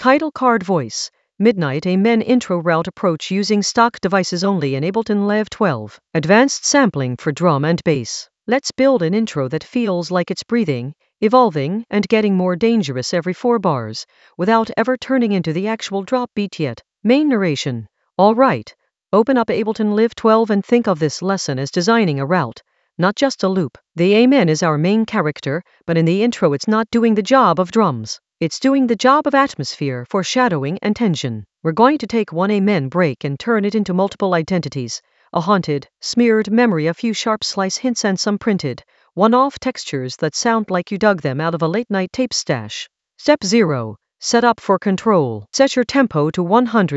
Title card voice. Midnight Amen intro route approach using stock devices only in Ableton Live 12. Advanced sampling for drum and bass. Let's build an intro that feels like it's breathing, evolving, and getting more dangerous every 4 bars, without ever turning into the actual drop beat yet. Main narration. All right. Open up Ableton Live 12 and think of this lesson as designing a route, not just a loop. The Amen is our main character, but in the intro it's not doing the job of drums. It's doing the job of atmosphere, foreshadowing, and tension. We're going to take one Amen break and turn it into multiple identities. A haunted, smeared memory, a few sharp slice hints, and some printed, one-off textures that sound like you dug them out of a late-night tape stash. Step 0. Set up for control. Set your tempo to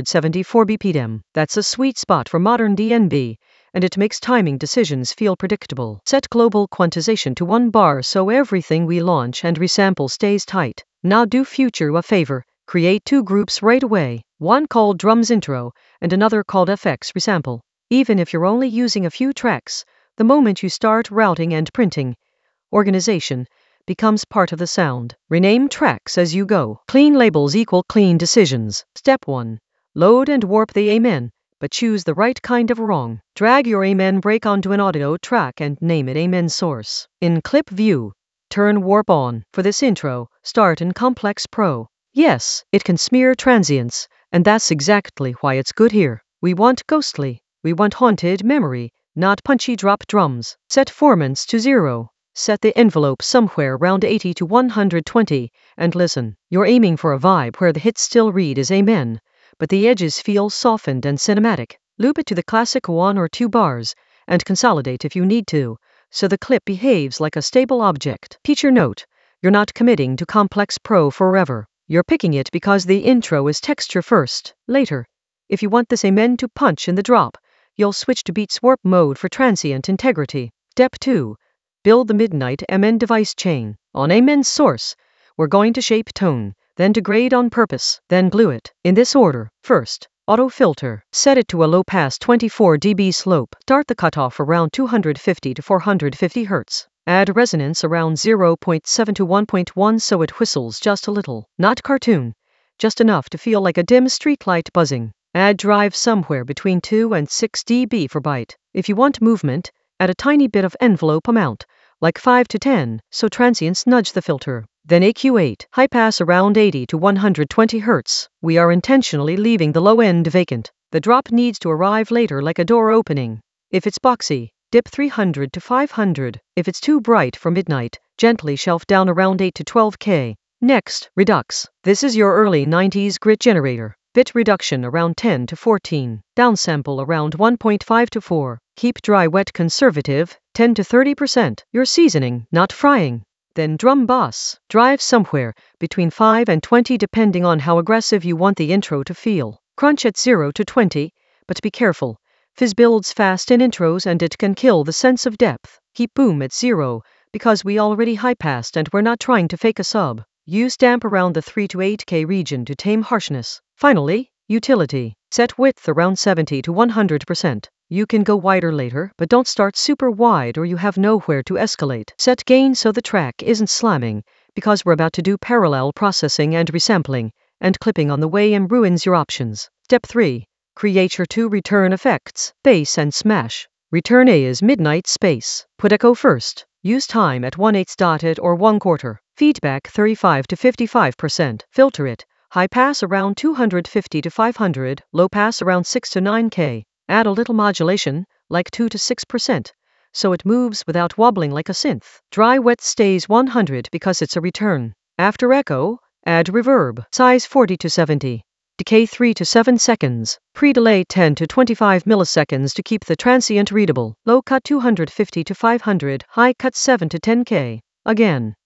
174 BPM. That's a sweet spot for modern DnB, and it makes timing decisions feel predictable. Set global quantization to 1 bar so everything we launch and resample stays tight. Now do Future a favor. Create 2 groups right away, one called Drums Intro and another called FX Resample. Even if you're only using a few tracks, the moment you start routing and printing, organization becomes part of the sound. Rename tracks as you go. Clean labels equal clean decisions. Step 1. Load and warp the Amen, but choose the right kind of wrong. Drag your Amen break onto an audio track and name it Amen Source. In Clip View, turn Warp on. For this intro, start in Complex Pro. Yes, it can smear transients, and that's exactly why it's good here. We want ghostly. We want haunted memory, not punchy drop drums. Set formants to 0. Set the envelope somewhere around 80 to 120, and listen. You're aiming for a vibe where the hits still read as Amen, but the edges feel softened and cinematic. Loop it to the classic 1 or 2 bars, and consolidate if you need to, so the clip behaves like a stable object. Teacher note, you're not committing to Complex Pro forever. You're picking it because the intro is texture first. Later, if you want this Amen to punch in the drop, you'll switch to Beats Warp mode for transient integrity. Step 2. Build the Midnight Amen device chain. On Amen Source, we're going to shape tone, then degrade on purpose, then glue it. In this order. First, auto filter. Set it to a low pass 24 dB slope. Start the cutoff around 250 to 450 Hz. Add resonance around 0.7 to 1.1 so it whistles just a little. Not cartoon, just enough to feel like a dim streetlight buzzing. Add drive somewhere between 2 and 6 dB for byte. If you want movement, add a tiny bit of envelope amount, like 5 to 10, so transients nudge the filter. Then EQ8, high pass around 80 to 120 Hz. We are intentionally leaving the low end vacant. The drop needs to arrive later like a door opening. If it's boxy, dip 300 to 500. If it's too bright for midnight, gently shelf down around 8 to 12K. Next, Redux. This is your early 90s grit generator. Bit reduction around 10 to 14. Downsample around 1.5 to 4. Keep dry wet conservative, 10 to 30%. You're seasoning, not frying. Then drum bass. Drive somewhere between 5 and 20 depending on how aggressive you want the intro to feel. Crunch at 0 to 20, but be careful. Fizz builds fast in intros and it can kill the sense of depth. Keep boom at 0, because we already high-passed and we're not trying to fake a sub. Use damp around the 3 to 8K region to tame harshness. Finally, utility. Set width around 70 to 100%. You can go wider later, but don't start super wide or you have nowhere to escalate. Set gain so the track isn't slamming, because we're about to do parallel processing and resampling, and clipping on the way and ruins your options. Step 3. Create your 2 return effects, bass and smash. Return A is midnight space. Put echo first. Use time at 1/8 dotted or 1/4. Feedback 35 to 55%. Filter it. High pass around 250 to 500, low pass around 6 to 9K. Add a little modulation, like 2 to 6%, so it moves without wobbling like a synth. Dry wet stays 100 because it's a return. After echo, add reverb, size 40 to 70. Decay 3 to 7 seconds. Pre-delay 10 to 25 milliseconds to keep the transient readable. Low cut 250 to 500, high cut 7 to 10K. Again,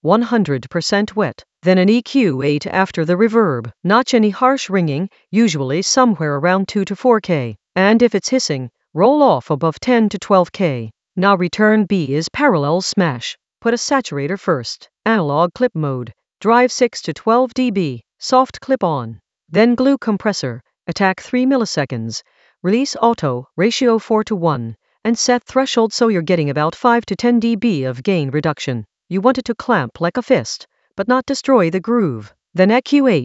100% wet. Then an EQ8 after the reverb. Notch any harsh ringing, usually somewhere around 2 to 4K. And if it's hissing, roll off above 10 to 12K. Now return B is parallel smash. Put a saturator first. Analog clip mode. Drive 6 to 12 dB. Soft clip on. Then glue compressor. Attack 3 milliseconds. Release auto, ratio 4 to 1. And set threshold so you're getting about 5 to 10 dB of gain reduction. You want it to clamp like a fist, but not destroy the groove. Then EQ8.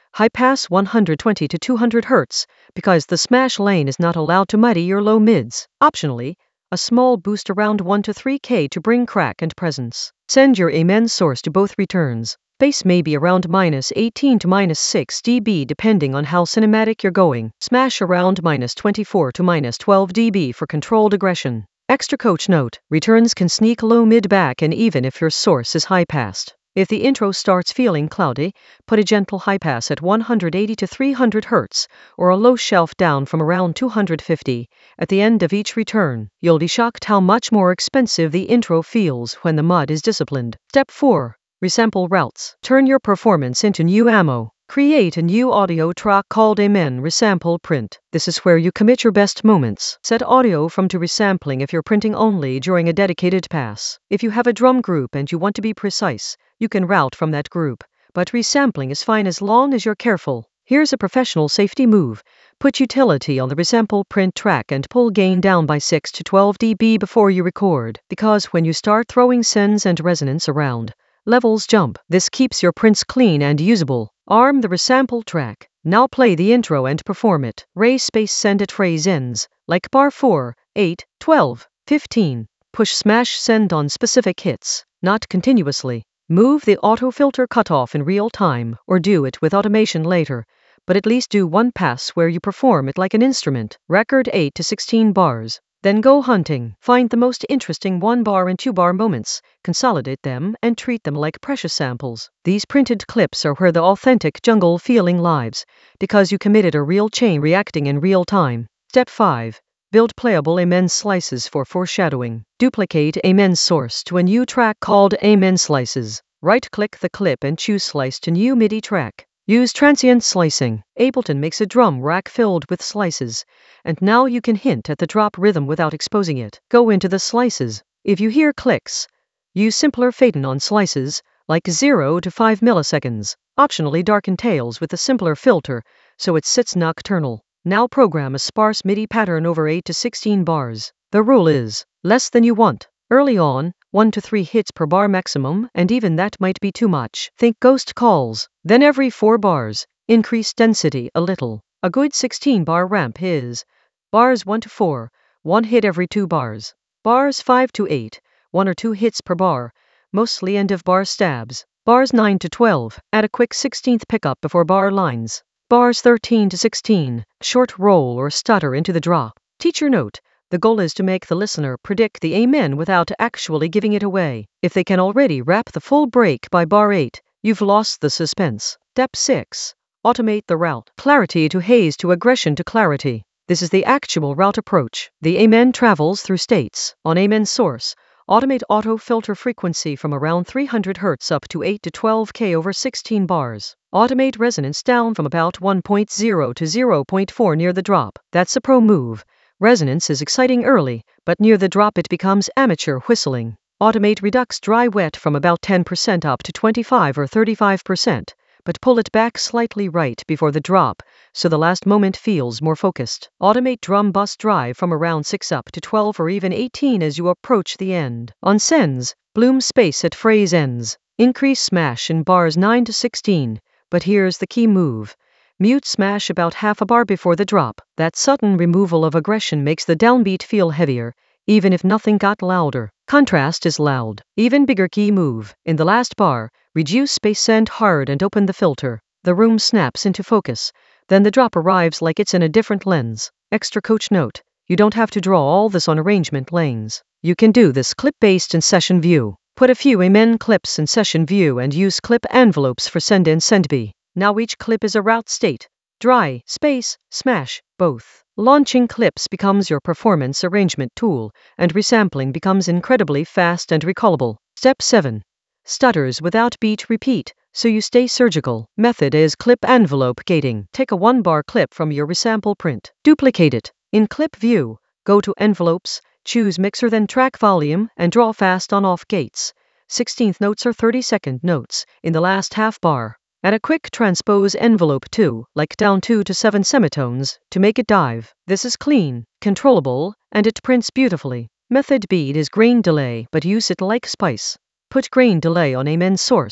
High pass 120 to 200 Hz, because the smash lane is not allowed to muddy your low mids. Optionally, a small boost around 1 to 3K to bring crack and presence. Send your Amen source to both returns. Bass may be around -18 to -6 dB depending on how cinematic you're going. Smash around -24 to -12 dB for controlled aggression. Extra coach note, returns can sneak low mid back and even if your source is high passed. If the intro starts feeling cloudy, put a gentle high pass at 180 to 300 Hz, or a low shelf down from around 250. At the end of each return, you'll be shocked how much more expensive the intro feels when the mud is disciplined. Step 4. Resample routes. Turn your performance into new ammo. Create a new audio track called Amen Resample Print. This is where you commit your best moments. Set audio from to resampling if you're printing only during a dedicated pass. If you have a drum group and you want to be precise, you can route from that group. But resampling is fine as long as you're careful. Here's a professional safety move. Put utility on the resample print track and pull gain down by 6 to 12 dB before you record. Because when you start throwing sends and resonance around, levels jump. This keeps your prints clean and usable. Arm the resample track. Now play the intro and perform it. Raise space send at phrase ends, like bar 4, 8, 12, 15. Push smash send on specific hits, not continuously. Move the auto filter cutoff in real time, or do it with automation later, but at least do one pass where you perform it like an instrument. Record 8 to 16 bars. Then go hunting. Find the most interesting 1-bar and 2-bar moments, consolidate them, and treat them like precious samples. These printed clips are where the authentic jungle feeling lives, because you committed a real chain reacting in real time. Step 5. Build playable Amen slices for foreshadowing. Duplicate Amen source to a new track called Amen Slices. Right-click the clip and choose Slice to new MIDI track. Use transient slicing. Ableton makes a drum rack filled with slices, and now you can hint at the drop rhythm without exposing it. Go into the slices. If you hear clicks, use simpler fade-in on slices, like 0 to 5 milliseconds. Optionally darken tails with a simpler filter, so it sits nocturnal. Now program a sparse MIDI pattern over 8 to 16 bars. The rule is, less than you want. Early on, 1 to 3 hits per bar maximum, and even that might be too much. Think ghost calls. Then every 4 bars, increase density a little. A good 16-bar ramp is bars 1 to 4, 1 hit every 2 bars. Bars 5 to 8, 1 or 2 hits per bar, mostly end-of-bar stabs. Bars 9 to 12, add a quick 16th pickup before bar lines. Bars 13 to 16, short roll or stutter into the drop. Teacher note. The goal is to make the listener predict the Amen without actually giving it away. If they can already rap the full break by bar 8, you've lost the suspense. Step 6. Automate the route. Clarity to haze to aggression to clarity. This is the actual route approach. The Amen travels through states. On Amen source, automate auto filter frequency from around 300 Hz up to 8 to 12K over 16 bars. Automate resonance down from about 1.0 to 0.4 near the drop. That's a pro move. Resonance is exciting early, but near the drop it becomes amateur whistling. Automate redux dry wet from about 10% up to 25 or 35%, but pull it back slightly right before the drop, so the last moment feels more focused. Automate drum bus dry from around 6 up to 12 or even 18 as you approach the end. On sends, bloom space at phrase ends. Increase smash in bars 9 to 16, but here's the key move. Mute smash about half a bar before the drop. That sudden removal of aggression makes the downbeat feel heavier, even if nothing got louder. Contrast is loud. Even bigger key move. In the last bar, reduce space send hard and open the filter. The room snaps into focus. Then the drop arrives like it's in a different lens. Extra coach note. You don't have to draw all this on arrangement lanes. You can do this clip-based in session view. Put a few Amen clips in session view and use clip envelopes for send in send B. Now each clip is a route state. Dry, space, smash, both. Launching clips becomes your performance arrangement tool, and resampling becomes incredibly fast and recallable. Step 7. Stutters without beat repeat, so you stay surgical. Method is clip envelope gating. Take a 1-bar clip from your resample print. Duplicate it. In clip view, go to envelopes, choose mixer then track volume, and draw fast on-off gates. 16th notes or 32nd notes, in the last half bar. Add a quick transpose envelope too, like down 2 to 7 semitones, to make it dive. This is clean, controllable, and it prints beautifully. Method beat is grain delay, but use it like spice. Put grain delay on Amen source,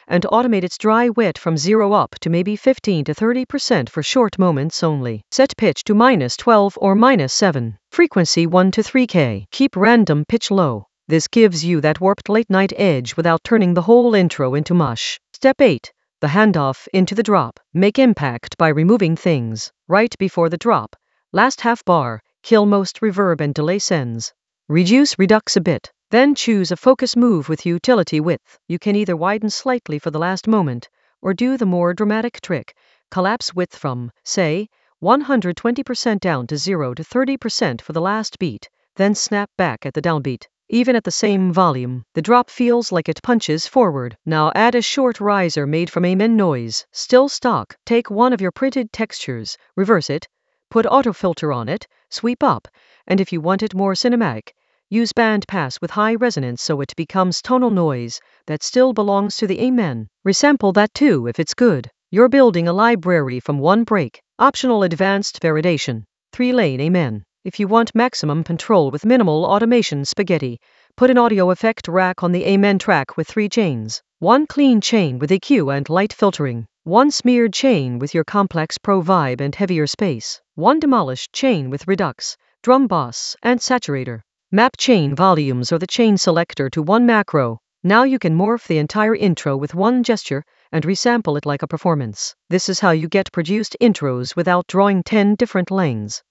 and automate its dry wet from 0 up to maybe 15 to 30% for short moments only. Set pitch to -12 or -7. Frequency 1 to 3K. Keep random pitch low. This gives you that warped late-night edge without turning the whole intro into mush. Step 8. The handoff into the drop. Make impact by removing things right before the drop. Last half bar, kill most reverb and delay sends. Reduce redux a bit. Then choose a focus move with utility width. You can either widen slightly for the last moment, or do the more dramatic trick. Collapse width from, say, 120% down to 0 to 30% for the last beat, then snap back at the downbeat. Even at the same volume, the drop feels like it punches forward. Now add a short riser made from Amen noise, still stock. Take one of your printed textures, reverse it, put autofilter on it, sweep up, and if you want it more cinematic, use band pass with high resonance so it becomes tonal noise that still belongs to the Amen. Resample that too if it's good. You're building a library from one break. Optional advanced validation. 3-lane Amen. If you want maximum control with minimal automation spaghetti, put an audio effect rack on the Amen track with 3 chains. 1 clean chain with EQ and light filtering. 1 smeared chain with your complex pro vibe and heavier space. 1 demolished chain with redux, drum boss, and saturator. Map chain volumes or the chain selector to 1 macro. Now you can morph the entire intro with 1 gesture and resample it like a performance. This is how you get produced intros without drawing 10 different lanes.